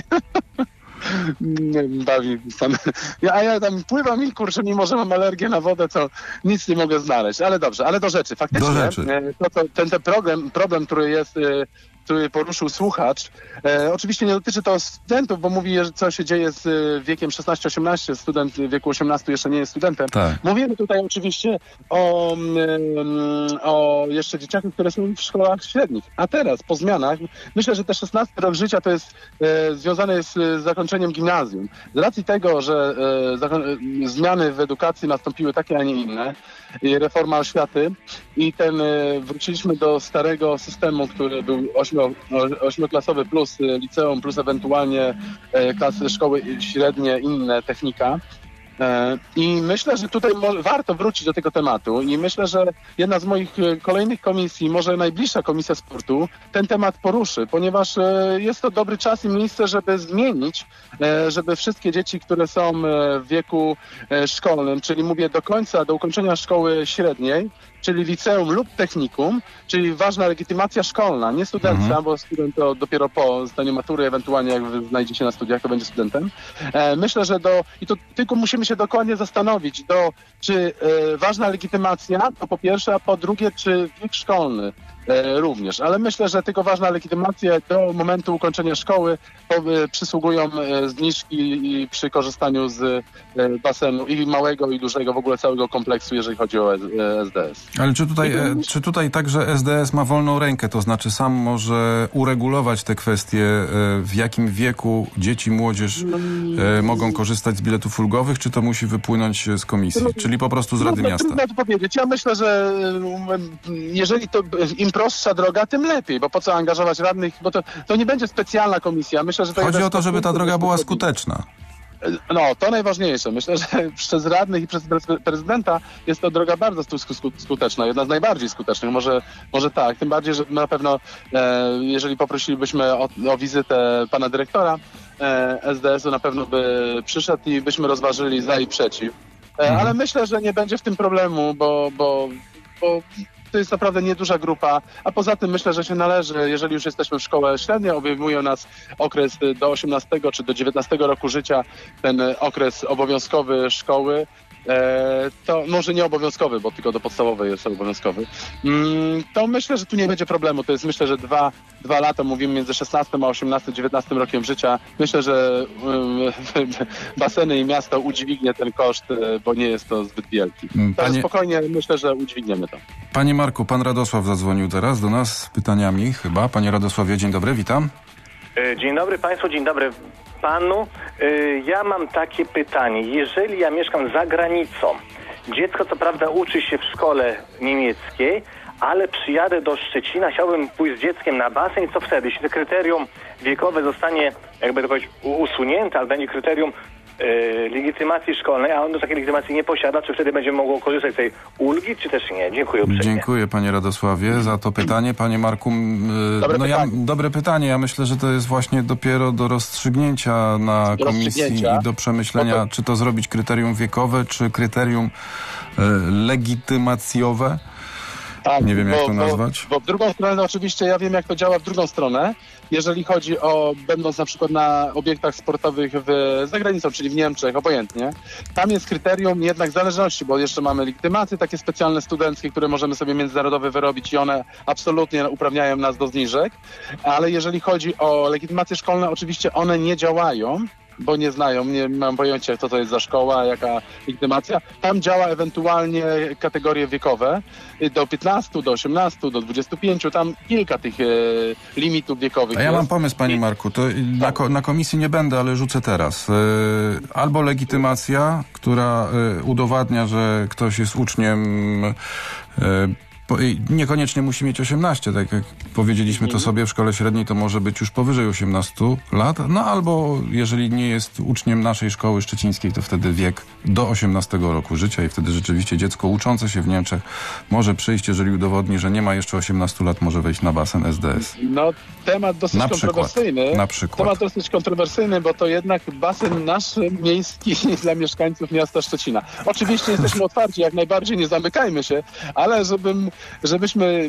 nie bawi pan. Ja, a ja tam pływam i kurczę, mimo że mam alergię na wodę, to nic nie mogę znaleźć. Ale dobrze, ale do rzeczy. Faktycznie do rzeczy. To, to, ten, ten problem, problem, który jest... Y, który poruszył słuchacz. E, oczywiście nie dotyczy to studentów, bo mówi, że co się dzieje z e, wiekiem szesnaście osiemnaście. Student w wieku osiemnastu jeszcze nie jest studentem. Tak. Mówimy tutaj oczywiście o, mm, o jeszcze dzieciakach, które są w szkołach średnich. A teraz, po zmianach, myślę, że ten szesnasty rok życia to jest e, związane jest z zakończeniem gimnazjum. Z racji tego, że e, zakon- e, zmiany w edukacji nastąpiły takie, a nie inne, i reforma oświaty i ten e, wróciliśmy do starego systemu, który był ośmioklasowy plus liceum, plus ewentualnie klasy szkoły średnie, inne, technika. I myślę, że tutaj warto wrócić do tego tematu i myślę, że jedna z moich kolejnych komisji, może najbliższa komisja sportu, ten temat poruszy, ponieważ jest to dobry czas i miejsce, żeby zmienić, żeby wszystkie dzieci, które są w wieku szkolnym, czyli mówię do końca, do ukończenia szkoły średniej, czyli liceum lub technikum, czyli ważna legitymacja szkolna, nie studencka, mhm. bo student to dopiero po zdaniu matury, ewentualnie jak znajdzie się na studiach, to będzie studentem. E, myślę, że do, i to tylko musimy się dokładnie zastanowić, do, czy e, ważna legitymacja, to po pierwsze, a po drugie, czy wiek szkolny. e, również. Ale myślę, że tylko ważna legitymacja do momentu ukończenia szkoły to, e, przysługują e, zniżki i przy korzystaniu z e, basenu i małego i dużego, w ogóle całego kompleksu, jeżeli chodzi o S, e, S D S. Ale czy tutaj, e, czy tutaj także S D S ma wolną rękę, to znaczy sam może uregulować te kwestie, e, w jakim wieku dzieci, młodzież e, mogą korzystać z biletów ulgowych, czy to musi wypłynąć z komisji, czyli po prostu z Rady no, Miasta? Trudno to powiedzieć. Ja myślę, że jeżeli to im prostsza droga, tym lepiej, bo po co angażować radnych, bo to, to nie będzie specjalna komisja. Myślę, że to Chodzi o to, żeby ta droga była skuteczna. No, to najważniejsze. Myślę, że przez radnych i przez prezydenta jest to droga bardzo skuteczna, jedna z najbardziej skutecznych. Może, może tak, tym bardziej, że na pewno e, jeżeli poprosilibyśmy o, o wizytę pana dyrektora e, S D S-u, na pewno by przyszedł i byśmy rozważyli za i przeciw. E, mhm. Ale myślę, że nie będzie w tym problemu, bo, bo, bo to jest naprawdę nieduża grupa, a poza tym myślę, że się należy, jeżeli już jesteśmy w szkole średniej, obejmuje nas okres do osiemnastego czy do dziewiętnastego roku życia, ten okres obowiązkowy szkoły, e, to może nie obowiązkowy, bo tylko do podstawowej jest obowiązkowy, mm, to myślę, że tu nie będzie problemu. To jest myślę, że dwa, dwa lata, mówimy między szesnastym a osiemnastym, dziewiętnastym rokiem życia. Myślę, że um, baseny i miasto udźwignie ten koszt, bo nie jest to zbyt wielki. Panie... Także spokojnie myślę, że udźwigniemy to. Panie Marku, pan Radosław zadzwonił teraz do nas z pytaniami chyba. Panie Radosławie, dzień dobry, witam. Dzień dobry Państwu, dzień dobry Panu. Ja mam takie pytanie. Jeżeli ja mieszkam za granicą, dziecko co prawda uczy się w szkole niemieckiej, ale przyjadę do Szczecina, chciałbym pójść z dzieckiem na basen i co wtedy? Jeśli to kryterium wiekowe zostanie, jakby to powiedzieć, usunięte, ale będzie kryterium e, legitymacji szkolnej, a on do takiej legitymacji nie posiada, czy wtedy będzie mogło korzystać z tej ulgi, czy też nie? Dziękuję uprzejmie. Dziękuję panie Radosławie za to pytanie. Panie Marku, dobre, no pytanie. Ja, dobre pytanie. Ja myślę, że to jest właśnie dopiero do rozstrzygnięcia na do komisji rozstrzygnięcia. i do przemyślenia, no to... czy to zrobić kryterium wiekowe, czy kryterium e, legitymacjowe. Tak, nie wiem, bo, jak to nazwać. Bo, bo w drugą stronę, no oczywiście ja wiem, jak to działa w drugą stronę. Jeżeli chodzi o, będąc na przykład na obiektach sportowych w, za granicą, czyli w Niemczech, obojętnie, tam jest kryterium jednak zależności, bo jeszcze mamy legitymacje takie specjalne studenckie, które możemy sobie międzynarodowe wyrobić i one absolutnie uprawniają nas do zniżek, ale jeżeli chodzi o legitymacje szkolne, oczywiście one nie działają, bo nie znają, nie mam pojęcia, co to jest za szkoła, jaka legitymacja. Tam działa ewentualnie kategorie wiekowe do piętnastu, do osiemnastu, do dwudziestu pięciu, tam kilka tych e, limitów wiekowych. A ja jest. mam pomysł, panie Marku, to na, ko- na komisji nie będę, ale rzucę teraz. E, albo legitymacja, która e, udowadnia, że ktoś jest uczniem e, niekoniecznie musi mieć osiemnaście, tak jak powiedzieliśmy to sobie w szkole średniej, to może być już powyżej osiemnastu lat, no albo jeżeli nie jest uczniem naszej szkoły szczecińskiej, to wtedy wiek do osiemnastego roku życia i wtedy rzeczywiście dziecko uczące się w Niemczech może przyjść, jeżeli udowodni, że nie ma jeszcze osiemnastu lat, może wejść na basen S D S. No temat dosyć na kontrowersyjny. Przykład, na przykład. Temat dosyć kontrowersyjny, bo to jednak basen nasz miejski dla mieszkańców miasta Szczecina. Oczywiście jesteśmy otwarci, jak najbardziej, nie zamykajmy się, ale żebym żebyśmy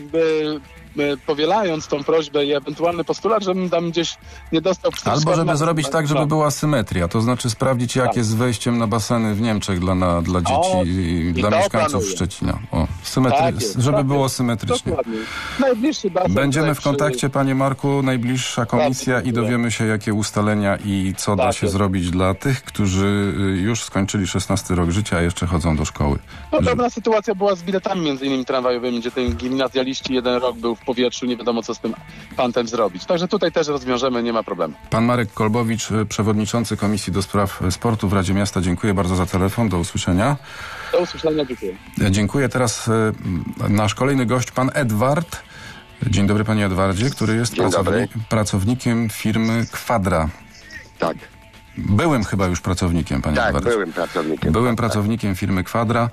e, e, powielając tą prośbę i ewentualny postulat, żebym tam gdzieś nie dostał... Albo żeby na, zrobić tak, żeby no. była symetria, to znaczy sprawdzić, jak tak. jest z wejściem na baseny w Niemczech dla, na, dla dzieci o, i, i dla mieszkańców planuję. Szczecina. O, symetry... tak jest, żeby tak było symetrycznie. Dokładnie. Najbliższy basen. Będziemy w kontakcie, panie Marku, najbliższa komisja i dowiemy się, jakie ustalenia i co tak da się jest. zrobić dla tych, którzy już skończyli szesnasty rok życia, a jeszcze chodzą do szkoły. Podobna że... sytuacja była z biletami między innymi tramwajowymi, gdzie ten gimnazjaliści jeden rok był w powietrzu, nie wiadomo co z tym pantem zrobić. Także tutaj też rozwiążemy, nie ma problemu. Pan Marek Kolbowicz, przewodniczący Komisji do Spraw Sportu w Radzie Miasta, dziękuję bardzo za telefon, do usłyszenia. Do usłyszenia, dziękuję. Dziękuję. Teraz nasz kolejny gość, pan Edward. Dzień dobry, panie Edwardzie, który jest pracowni- pracownikiem firmy Quadra. Tak. Byłym chyba już pracownikiem, panie Tak, Edwardzie. byłym pracownikiem. Byłym pracownikiem firmy Quadra.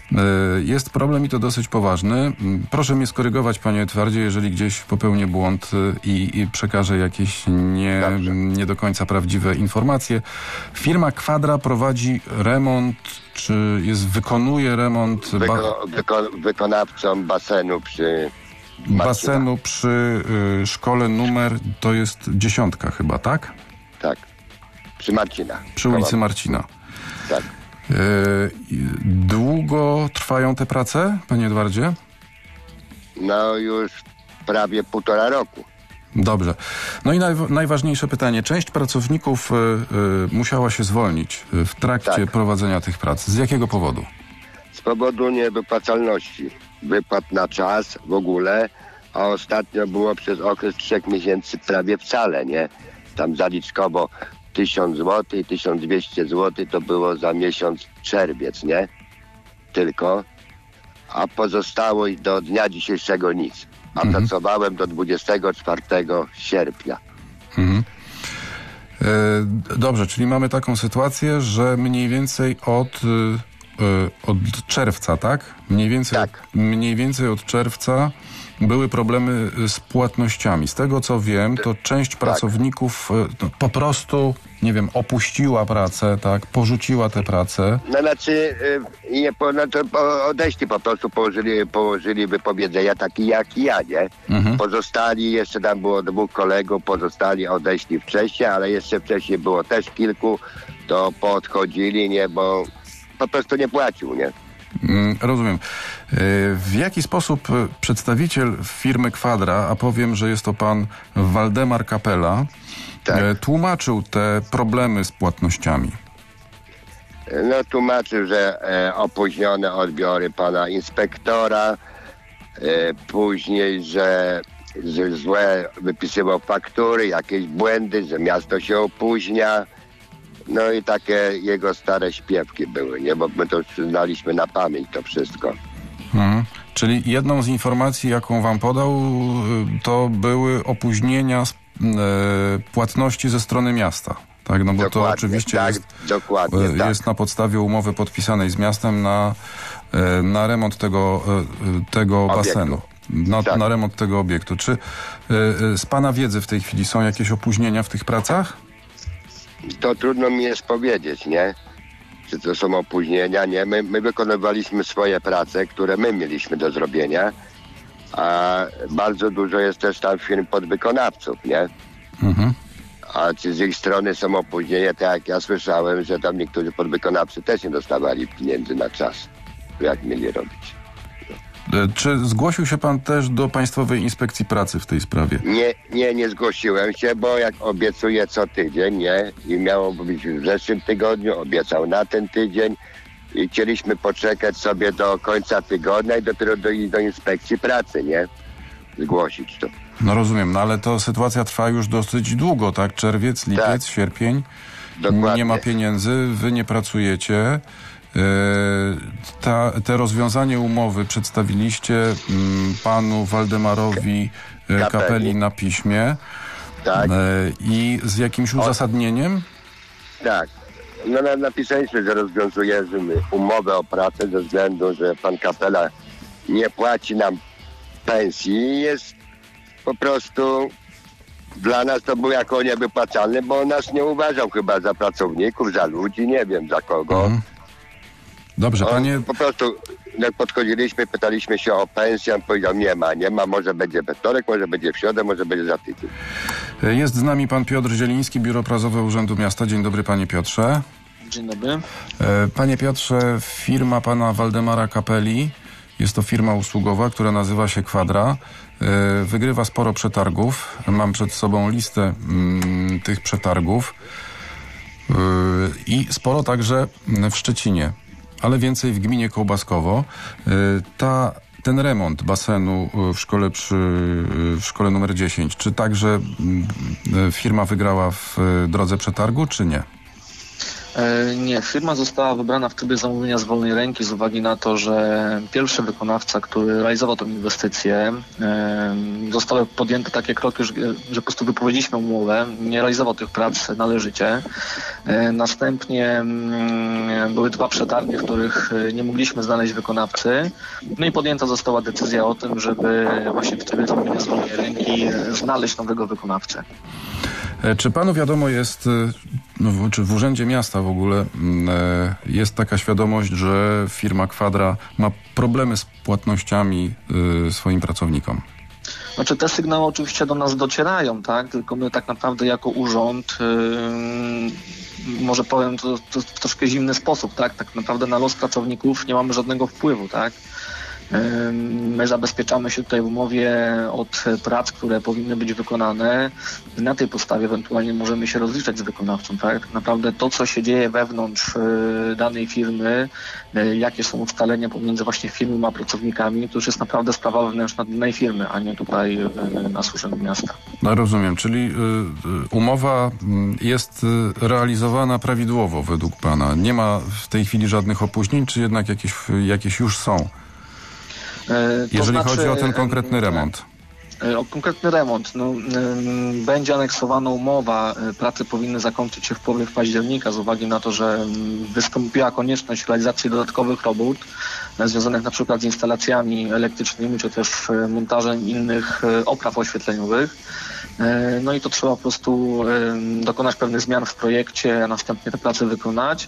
Jest problem i to dosyć poważny. Proszę mnie skorygować, panie Edwardzie, jeżeli gdzieś popełnię błąd i, i przekażę jakieś nie, nie do końca prawdziwe informacje. Firma Quadra prowadzi remont, czy jest, wykonuje remont... Wyko, wyko, wykonawcą basenu przy... Basenu Marcina. przy y, szkole numer, to jest dziesiątka chyba, tak? Tak. Przy Marcina. Przy ulicy Marcina. Tak. Y, długo trwają te prace, panie Edwardzie? No już prawie półtora roku. Dobrze. No i naj, najważniejsze pytanie. Część pracowników y, y, musiała się zwolnić w trakcie tak. prowadzenia tych prac. Z jakiego powodu? Z powodu niewypłacalności. Wypłat na czas w ogóle, a ostatnio było przez okres trzech miesięcy prawie wcale, nie? Tam zaliczkowo tysiąc złotych, tysiąc dwieście złotych to było za miesiąc czerwiec, nie? Tylko. A pozostało do dnia dzisiejszego nic. A mhm. pracowałem do dwudziestego czwartego sierpnia. Mhm. E, dobrze, czyli mamy taką sytuację, że mniej więcej od, e, od czerwca, tak? Mniej więcej, tak. Mniej więcej od czerwca były problemy z płatnościami. Z tego co wiem, to część tak. pracowników no, po prostu, nie wiem, opuściła pracę, tak? Porzuciła tę pracę. No znaczy, yy, nie, po, no to odeszli po prostu, położyli, położyli wypowiedzenia takie jak ja, nie? Mhm. Pozostali, jeszcze tam było dwóch kolegów, pozostali odeszli wcześniej, ale jeszcze wcześniej było też kilku, to poodchodzili, nie? Bo po prostu nie płacił, nie? Rozumiem. W jaki sposób przedstawiciel firmy Quadra, a powiem, że jest to pan Waldemar Kapela, tak. tłumaczył te problemy z płatnościami? No tłumaczył, że e, opóźnione odbiory pana inspektora, e, później, że, że złe wypisywał faktury, jakieś błędy, że miasto się opóźnia. No i takie jego stare śpiewki były, nie? Bo my to znaliśmy na pamięć to wszystko. Hmm. Czyli jedną z informacji, jaką wam podał, to były opóźnienia z, e, płatności ze strony miasta. Tak, no bo dokładnie, to oczywiście tak, jest, dokładnie, jest tak. na podstawie umowy podpisanej z miastem na, na remont tego, tego basenu. Na, tak. na remont tego obiektu. Czy z pana wiedzy w tej chwili są jakieś opóźnienia w tych pracach? To trudno mi jest powiedzieć, nie? Czy to są opóźnienia, nie? My, my wykonywaliśmy swoje prace, które my mieliśmy do zrobienia, a bardzo dużo jest też tam firm podwykonawców, nie? Mhm. A czy z ich strony są opóźnienia, tak jak ja słyszałem, że tam niektórzy podwykonawcy też nie dostawali pieniędzy na czas, jak mieli robić. Czy zgłosił się pan też do Państwowej Inspekcji Pracy w tej sprawie? Nie, nie, nie zgłosiłem się, bo jak obiecuję co tydzień, nie? I miało być w zeszłym tygodniu, obiecał na ten tydzień i chcieliśmy poczekać sobie do końca tygodnia i dopiero do, do Inspekcji Pracy, nie? Zgłosić to. No rozumiem, no ale to sytuacja trwa już dosyć długo, tak? Czerwiec, lipiec, tak. sierpień. Dokładnie. Nie ma pieniędzy, wy nie pracujecie. Ta, te rozwiązanie umowy przedstawiliście m, panu Waldemarowi Kapeli. Kapeli na piśmie. Tak. I z jakimś uzasadnieniem? Tak. No napisaliśmy, że rozwiązujemy umowę o pracę ze względu, że pan Kapela nie płaci nam pensji. Jest po prostu dla nas to był jako niewypłacalny, bo on nas nie uważał chyba za pracowników, za ludzi, nie wiem za kogo. Mhm. Dobrze, panie... On po prostu, jak podchodziliśmy, pytaliśmy się o pensję, on powiedział, nie ma, nie ma, może będzie we wtorek, może będzie w środę, może będzie za tydzień. Jest z nami pan Piotr Zieliński, Biuro Prasowe Urzędu Miasta. Dzień dobry, panie Piotrze. Dzień dobry. Panie Piotrze, firma pana Waldemara Kapeli, jest to firma usługowa, która nazywa się Quadra. Wygrywa sporo przetargów. Mam przed sobą listę mm, tych przetargów. Yy, I sporo także w Szczecinie, ale więcej w gminie Kołbaskowo. Yy, ta, ten remont basenu w szkole przy, w szkole numer dziesięć, czy także yy, firma wygrała w yy, drodze przetargu, czy nie? Nie, firma została wybrana w trybie zamówienia z wolnej ręki z uwagi na to, że pierwszy wykonawca, który realizował tę inwestycję, zostały podjęte takie kroki, że, że po prostu wypowiedzieliśmy umowę, nie realizował tych prac należycie. Następnie były dwa przetargi, w których nie mogliśmy znaleźć wykonawcy. No i podjęta została decyzja o tym, żeby właśnie w trybie zamówienia z wolnej ręki znaleźć nowego wykonawcę. Czy panu wiadomo jest, no, czy w Urzędzie Miasta w ogóle jest taka świadomość, że firma Quadra ma problemy z płatnościami swoim pracownikom? Znaczy te sygnały oczywiście do nas docierają, tak? Tylko my tak naprawdę jako urząd, yy, może powiem to, to w troszkę zimny sposób, tak? Tak naprawdę na los pracowników nie mamy żadnego wpływu, tak? My zabezpieczamy się tutaj w umowie od prac, które powinny być wykonane. Na tej podstawie ewentualnie możemy się rozliczać z wykonawcą. Tak? Tak naprawdę to, co się dzieje wewnątrz danej firmy, jakie są ustalenia pomiędzy właśnie firmą a pracownikami, to już jest naprawdę sprawa wewnętrzna danej firmy, a nie tutaj nas Urzędu Miasta. No rozumiem, czyli y, umowa jest realizowana prawidłowo według pana. Nie ma w tej chwili żadnych opóźnień, czy jednak jakieś, jakieś już są? E, Jeżeli znaczy, chodzi o ten konkretny remont. O konkretny remont. No, będzie aneksowana umowa. Prace powinny zakończyć się w połowie października z uwagi na to, że wystąpiła konieczność realizacji dodatkowych robót związanych na przykład z instalacjami elektrycznymi, czy też montażem innych opraw oświetleniowych. No i to trzeba po prostu dokonać pewnych zmian w projekcie, a następnie te prace wykonać.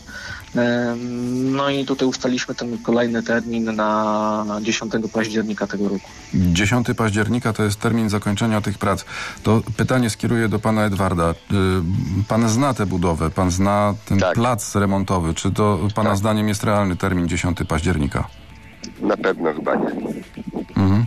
No i tutaj ustaliliśmy ten kolejny termin na dziesiątego października tego roku. dziesiątego października to jest termin zakończenia tych prac. To pytanie skieruję do pana Edwarda. Pan zna tę budowę, pan zna ten tak. plac remontowy. Czy to pana tak. zdaniem jest realny termin dziesiątego października? Na pewno chyba nie. Mhm.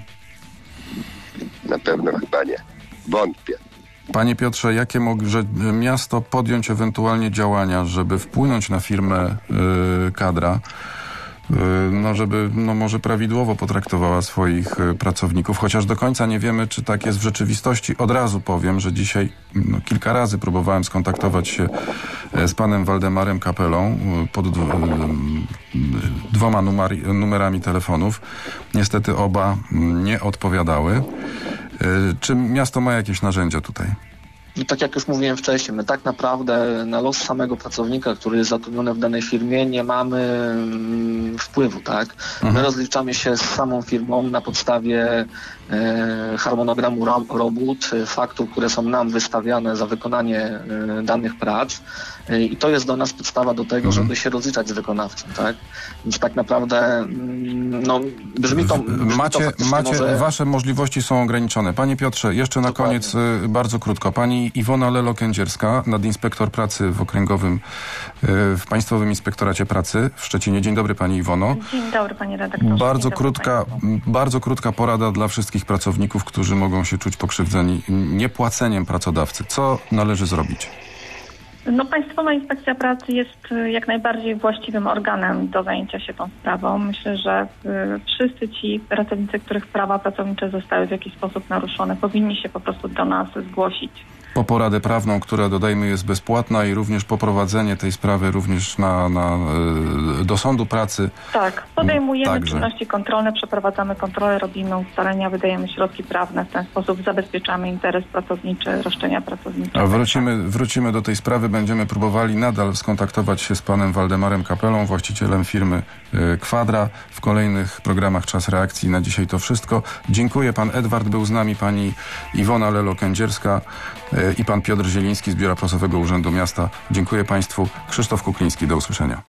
Na pewno chyba nie. Wątpię. Panie Piotrze, jakie może miasto podjąć ewentualnie działania, żeby wpłynąć na firmę y, kadra, y, no żeby no może prawidłowo potraktowała swoich y, pracowników, chociaż do końca nie wiemy, czy tak jest w rzeczywistości. Od razu powiem, że dzisiaj no, kilka razy próbowałem skontaktować się z panem Waldemarem Kapelą y, pod y, y, dwoma numer, numerami telefonów. Niestety oba nie odpowiadały. Czy miasto ma jakieś narzędzia tutaj? I tak jak już mówiłem wcześniej, my tak naprawdę na los samego pracownika, który jest zatrudniony w danej firmie, nie mamy mm, wpływu, tak? Mhm. My rozliczamy się z samą firmą na podstawie e, harmonogramu ro, robót, faktur, które są nam wystawiane za wykonanie e, danych prac e, i to jest do nas podstawa do tego, mhm. żeby się rozliczać z wykonawcą, tak? Więc tak naprawdę mm, no, brzmi to... Brzmi macie, to macie może... wasze możliwości są ograniczone. Panie Piotrze, jeszcze na Dokładnie. koniec y, bardzo krótko. Pani Iwona Lelo-Kędzierska, nadinspektor pracy w okręgowym, w Państwowym Inspektoracie Pracy w Szczecinie. Dzień dobry pani Iwono. Dzień dobry panie redaktorze. Bardzo krótka, bardzo krótka porada dla wszystkich pracowników, którzy mogą się czuć pokrzywdzeni niepłaceniem pracodawcy. Co należy zrobić? No, Państwowa Inspekcja Pracy jest jak najbardziej właściwym organem do zajęcia się tą sprawą. Myślę, że y, wszyscy ci pracownicy, których prawa pracownicze zostały w jakiś sposób naruszone, powinni się po prostu do nas zgłosić. Po poradę prawną, która dodajmy jest bezpłatna i również poprowadzenie tej sprawy również na, na, do sądu pracy. Tak, podejmujemy Także. czynności kontrolne, przeprowadzamy kontrolę, robimy ustalenia, wydajemy środki prawne, w ten sposób zabezpieczamy interes pracowniczy, roszczenia pracownicze. A wrócimy, wrócimy do tej sprawy, będziemy próbowali nadal skontaktować się z panem Waldemarem Kapelą, właścicielem firmy Quadra w kolejnych programach Czas Reakcji. Na dzisiaj to wszystko. Dziękuję. Pan Edward był z nami, pani Iwona Lelo-Kędzierska i pan Piotr Zieliński z Biura Prasowego Urzędu Miasta. Dziękuję państwu. Krzysztof Kukliński. Do usłyszenia.